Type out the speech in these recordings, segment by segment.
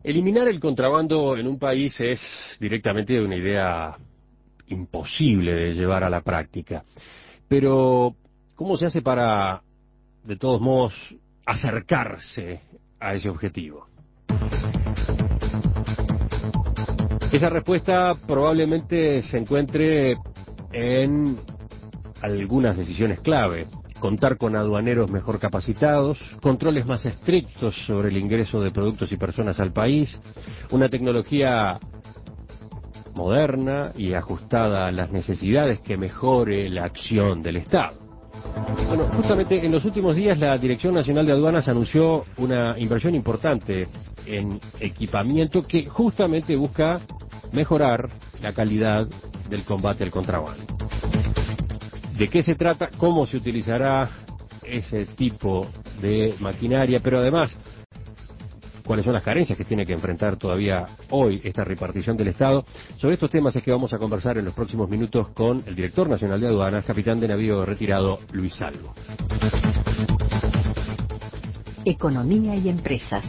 Eliminar el contrabando en un país es directamente una idea imposible de llevar a la práctica. Pero, ¿cómo se hace para, de todos modos, acercarse a ese objetivo? Esa respuesta probablemente se encuentre en algunas decisiones clave. Contar con aduaneros mejor capacitados, controles más estrictos sobre el ingreso de productos y personas al país, una tecnología moderna y ajustada a las necesidades que mejore la acción del Estado. Bueno, justamente en los últimos días la Dirección Nacional de Aduanas anunció una inversión importante en equipamiento que justamente busca mejorar la calidad del combate al contrabando. ¿De qué se trata? ¿Cómo se utilizará ese tipo de maquinaria? Pero además, ¿cuáles son las carencias que tiene que enfrentar todavía hoy esta repartición del Estado? Sobre estos temas es que vamos a conversar en los próximos minutos con el Director Nacional de Aduanas, capitán de navío retirado, Luis Salvo. Economía y empresas.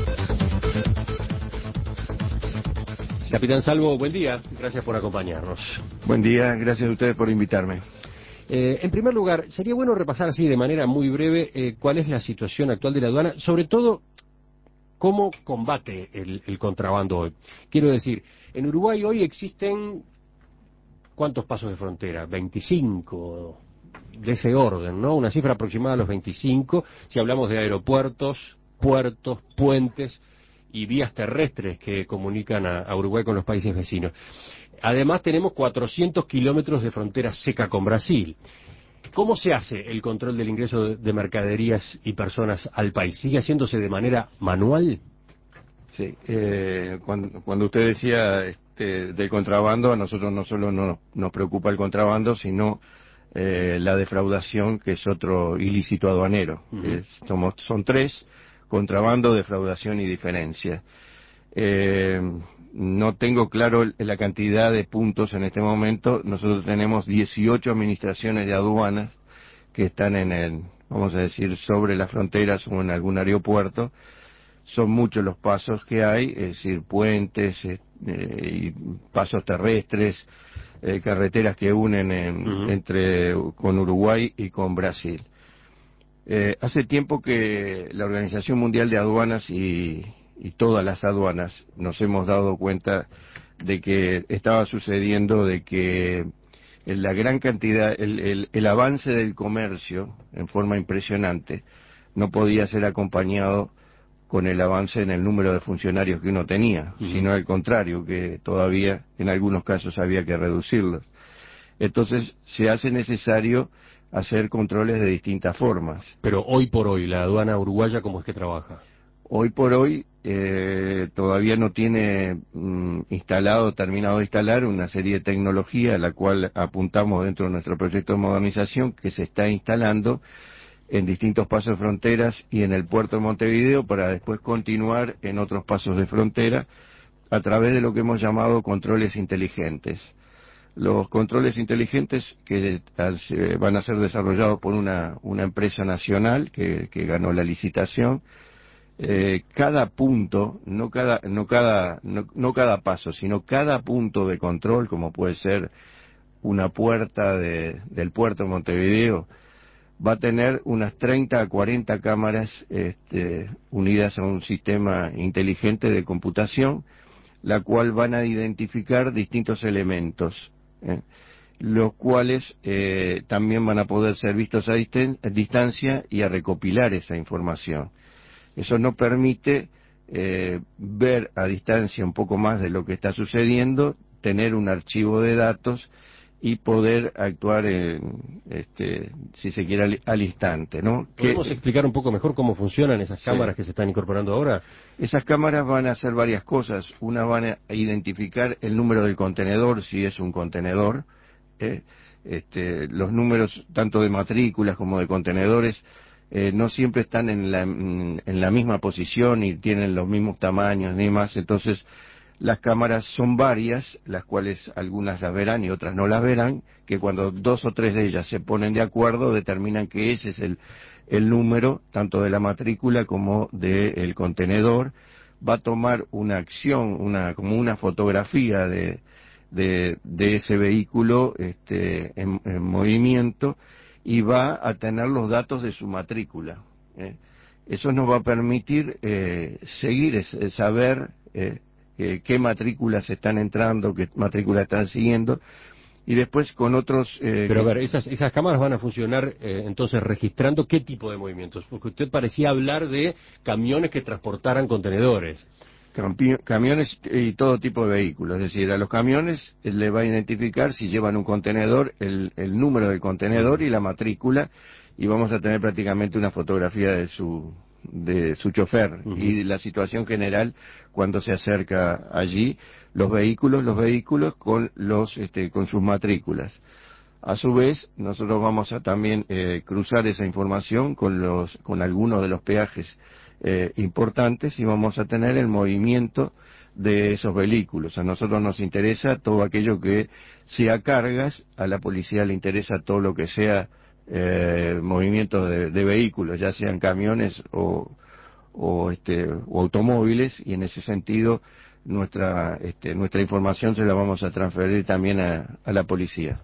Capitán Salvo, buen día. Gracias por acompañarnos. Buen día, gracias a ustedes por invitarme. En primer lugar, sería bueno repasar así de manera muy breve cuál es la situación actual de la aduana, sobre todo cómo combate el contrabando hoy. Quiero decir, en Uruguay hoy existen, ¿cuántos pasos de frontera? 25 de ese orden, ¿no? Una cifra aproximada a los 25, si hablamos de aeropuertos, puertos, puentes y vías terrestres que comunican a Uruguay con los países vecinos. Además tenemos 400 kilómetros de frontera seca con Brasil. ¿Cómo se hace el control del ingreso de mercaderías y personas al país? ¿Sigue haciéndose de manera manual? Sí, cuando usted decía del contrabando, a nosotros no solo nos preocupa el contrabando, sino la defraudación, que es otro ilícito aduanero. Son tres: contrabando, defraudación y diferencia. No tengo claro la cantidad de puntos en este momento. Nosotros tenemos 18 administraciones de aduanas que están vamos a decir, sobre las fronteras o en algún aeropuerto. Son muchos los pasos que hay, es decir, puentes, y pasos terrestres, carreteras que unen con Uruguay y con Brasil. Hace tiempo que la Organización Mundial de Aduanas y todas las aduanas nos hemos dado cuenta de que estaba sucediendo, de que la gran cantidad, el avance del comercio en forma impresionante no podía ser acompañado con el avance en el número de funcionarios que uno tenía, sino al contrario, que todavía en algunos casos había que reducirlos. Entonces se hace necesario hacer controles de distintas formas. Pero hoy por hoy, ¿la aduana uruguaya cómo es que trabaja? Hoy por hoy todavía no tiene terminado de instalar una serie de tecnología a la cual apuntamos dentro de nuestro proyecto de modernización, que se está instalando en distintos pasos de fronteras y en el puerto de Montevideo, para después continuar en otros pasos de frontera a través de lo que hemos llamado controles inteligentes. Los controles inteligentes que van a ser desarrollados por una empresa nacional que ganó la licitación. Cada punto, no cada paso, sino cada punto de control, como puede ser una puerta del puerto de Montevideo, va a tener unas 30 a 40 cámaras unidas a un sistema inteligente de computación, la cual van a identificar distintos elementos, los cuales también van a poder ser vistos a distancia y a recopilar esa información. Eso nos permite ver a distancia un poco más de lo que está sucediendo, tener un archivo de datos y poder actuar, si se quiere, al instante, ¿no? ¿Podemos explicar un poco mejor cómo funcionan esas cámaras que se están incorporando ahora? Esas cámaras van a hacer varias cosas. Una, van a identificar el número del contenedor, si es un contenedor. Los números tanto de matrículas como de contenedores no siempre están en la misma posición y tienen los mismos tamaños ni más. Entonces las cámaras son varias, las cuales algunas las verán y otras no las verán, que cuando 2 o 3 de ellas se ponen de acuerdo determinan que ese es el número tanto de la matrícula como del contenedor, va a tomar una acción, como una fotografía de ese vehículo en movimiento, y va a tener los datos de su matrícula. Eso nos va a permitir saber qué matrículas están entrando, qué matrículas están siguiendo, y después con otros... Pero a ver, esas cámaras van a funcionar entonces registrando qué tipo de movimientos, porque usted parecía hablar de camiones que transportaran contenedores. Camiones y todo tipo de vehículos, es decir, a los camiones le va a identificar si llevan un contenedor, el número del contenedor y la matrícula, y vamos a tener prácticamente una fotografía de su chofer y la situación general cuando se acerca allí, los vehículos con con sus matrículas. A su vez, nosotros vamos a también cruzar esa información con algunos de los peajes importantes, y vamos a tener el movimiento de esos vehículos. A nosotros nos interesa todo aquello que sea cargas, a la policía le interesa todo lo que sea movimiento de vehículos, ya sean camiones o automóviles, y en ese sentido nuestra información se la vamos a transferir también a la policía.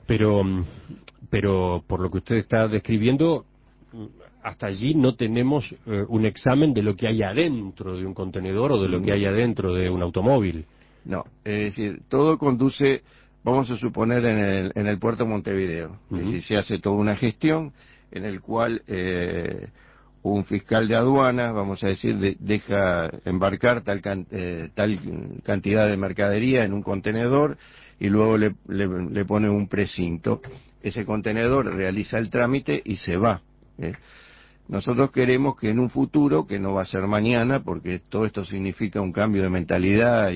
Pero por lo que usted está describiendo, hasta allí no tenemos un examen de lo que hay adentro de un contenedor o de lo que hay adentro de un automóvil. No, es decir, todo conduce, vamos a suponer, en el puerto de Montevideo. Es decir, se hace toda una gestión en el cual un fiscal de aduana, vamos a decir, deja embarcar tal cantidad de mercadería en un contenedor, y luego le pone un precinto. Ese contenedor realiza el trámite y se va. Nosotros queremos que en un futuro, que no va a ser mañana, porque todo esto significa un cambio de mentalidad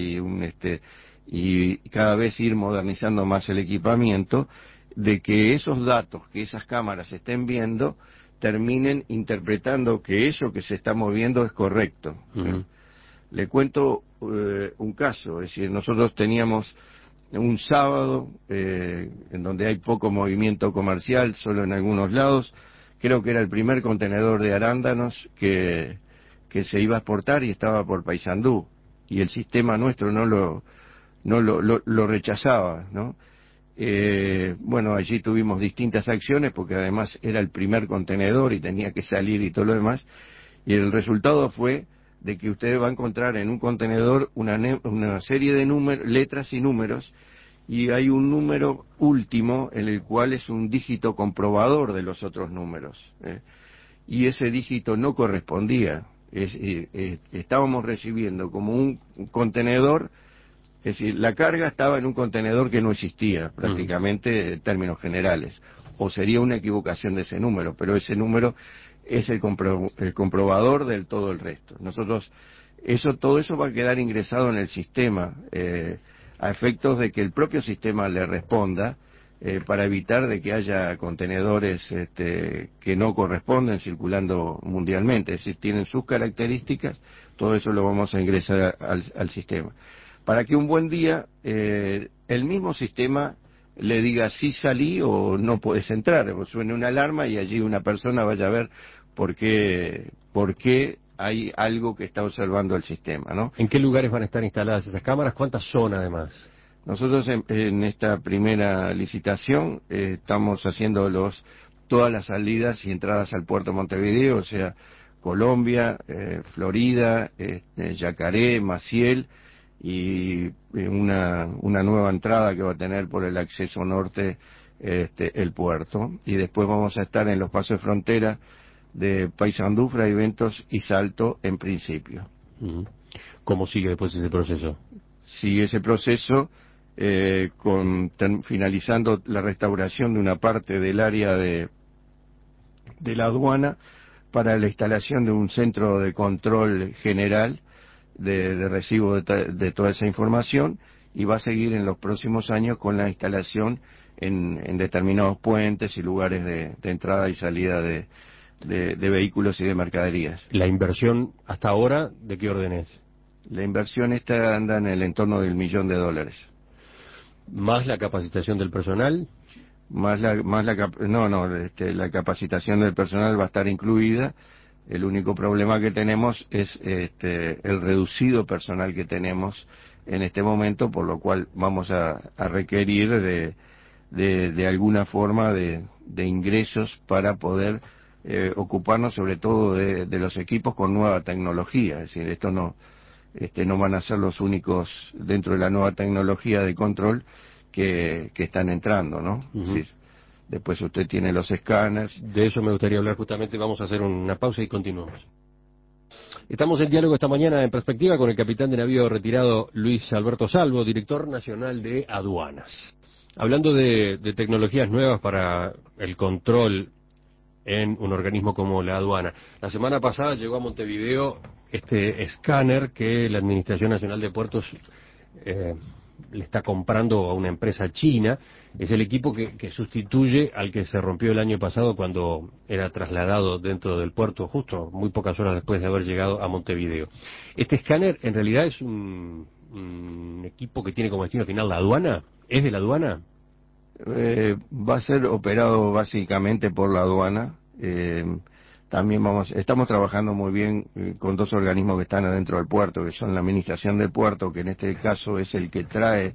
y cada vez ir modernizando más el equipamiento, de que esos datos que esas cámaras estén viendo terminen interpretando que eso que se está moviendo es correcto. Le cuento un caso, es decir, nosotros teníamos un sábado en donde hay poco movimiento comercial, solo en algunos lados. Creo que era el primer contenedor de arándanos que se iba a exportar, y estaba por Paysandú, y el sistema nuestro no lo rechazaba, ¿no? Bueno, allí tuvimos distintas acciones, porque además era el primer contenedor y tenía que salir y todo lo demás, y el resultado fue de que usted va a encontrar en un contenedor una serie de letras y números, y hay un número último en el cual es un dígito comprobador de los otros números, y ese dígito no correspondía. Estábamos recibiendo como un contenedor, es decir, la carga estaba en un contenedor que no existía prácticamente en términos generales, o sería una equivocación de ese número, pero ese número es el comprobador del todo el resto. Nosotros, todo eso va a quedar ingresado en el sistema, a efectos de que el propio sistema le responda, para evitar de que haya contenedores que no corresponden circulando mundialmente. Es decir, tienen sus características, todo eso lo vamos a ingresar al sistema, para que un buen día el mismo sistema le diga sí salí o no puedes entrar, o suene una alarma y allí una persona vaya a ver por qué hay algo que está observando el sistema, ¿no? ¿En qué lugares van a estar instaladas esas cámaras? ¿Cuántas son además? Nosotros en esta primera licitación estamos haciendo todas las salidas y entradas al puerto de Montevideo, o sea, Colombia, Florida, Yacaré, Maciel, y una nueva entrada que va a tener por el acceso norte el puerto, y después vamos a estar en los pasos de frontera de Paysandú, Fraiventos y Salto en principio. ¿Cómo sigue después ese proceso? Sigue ese proceso finalizando la restauración de una parte del área de la aduana para la instalación de un centro de control general de recibo de toda esa información, y va a seguir en los próximos años con la instalación en determinados puentes y lugares de entrada y salida de vehículos y de mercaderías. ¿La inversión hasta ahora de qué orden es? La inversión esta anda en el entorno del $1.000.000. ¿Más la capacitación del personal? La capacitación del personal va a estar incluida, El único problema que tenemos es el reducido personal que tenemos en este momento, por lo cual vamos a requerir de alguna forma de ingresos para poder ocuparnos sobre todo de los equipos con nueva tecnología. Es decir, esto no van a ser los únicos dentro de la nueva tecnología de control que están entrando, ¿no? Uh-huh. Es decir, después usted tiene los escáneres. De eso me gustaría hablar justamente. Vamos a hacer una pausa y continuamos. Estamos en diálogo esta mañana en Perspectiva con el capitán de navío retirado Luis Alberto Salvo, director nacional de aduanas. Hablando de tecnologías nuevas para el control en un organismo como la aduana. La semana pasada llegó a Montevideo este escáner que la Administración Nacional de Puertos le está comprando a una empresa china. Es el equipo que sustituye al que se rompió el año pasado cuando era trasladado dentro del puerto, justo muy pocas horas después de haber llegado a Montevideo. Este escáner en realidad es un equipo que tiene como destino final la aduana. ¿Es de la aduana? Va a ser operado básicamente por la aduana. También estamos trabajando muy bien con dos organismos que están adentro del puerto, que son la Administración del Puerto, que en este caso es el que trae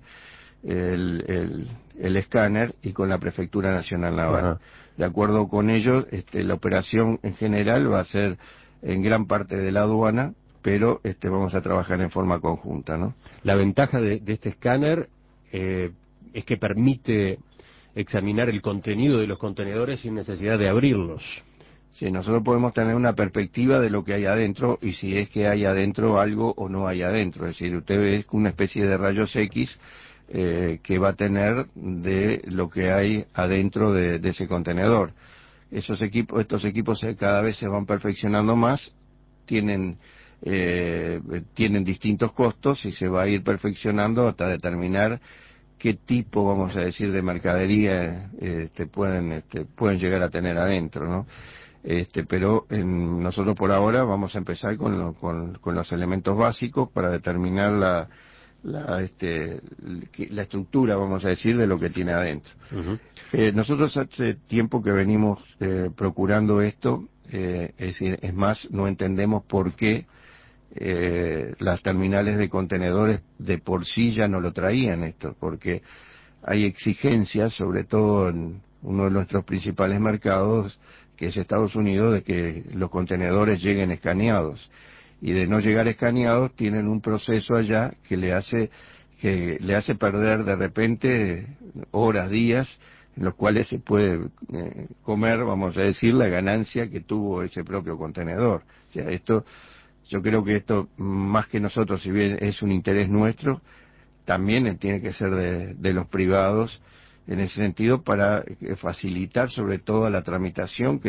el escáner, y con la Prefectura Nacional Naval. Ajá. De acuerdo con ellos, la operación en general va a ser en gran parte de la aduana, pero vamos a trabajar en forma conjunta, ¿no? La ventaja de este escáner es que permite examinar el contenido de los contenedores sin necesidad de abrirlos. Sí, nosotros podemos tener una perspectiva de lo que hay adentro y si es que hay adentro algo o no hay adentro. Es decir, usted ve una especie de rayos X que va a tener de lo que hay adentro de ese contenedor. Estos equipos cada vez se van perfeccionando más, tienen distintos costos y se va a ir perfeccionando hasta determinar qué tipo, vamos a decir, de mercadería pueden llegar a tener adentro, ¿no? Pero nosotros por ahora vamos a empezar con los elementos básicos para determinar la estructura, vamos a decir, de lo que tiene adentro. Uh-huh. Nosotros hace tiempo que venimos procurando esto, es decir, es más, no entendemos por qué las terminales de contenedores de por sí ya no lo traían esto, porque hay exigencias, sobre todo en uno de nuestros principales mercados, que es Estados Unidos, de que los contenedores lleguen escaneados, y de no llegar escaneados tienen un proceso allá que le hace perder de repente horas, días, en los cuales se puede comer, vamos a decir, la ganancia que tuvo ese propio contenedor. O sea, yo creo que esto, más que nosotros, si bien es un interés nuestro, también tiene que ser de los privados, en ese sentido, para facilitar sobre todo la tramitación que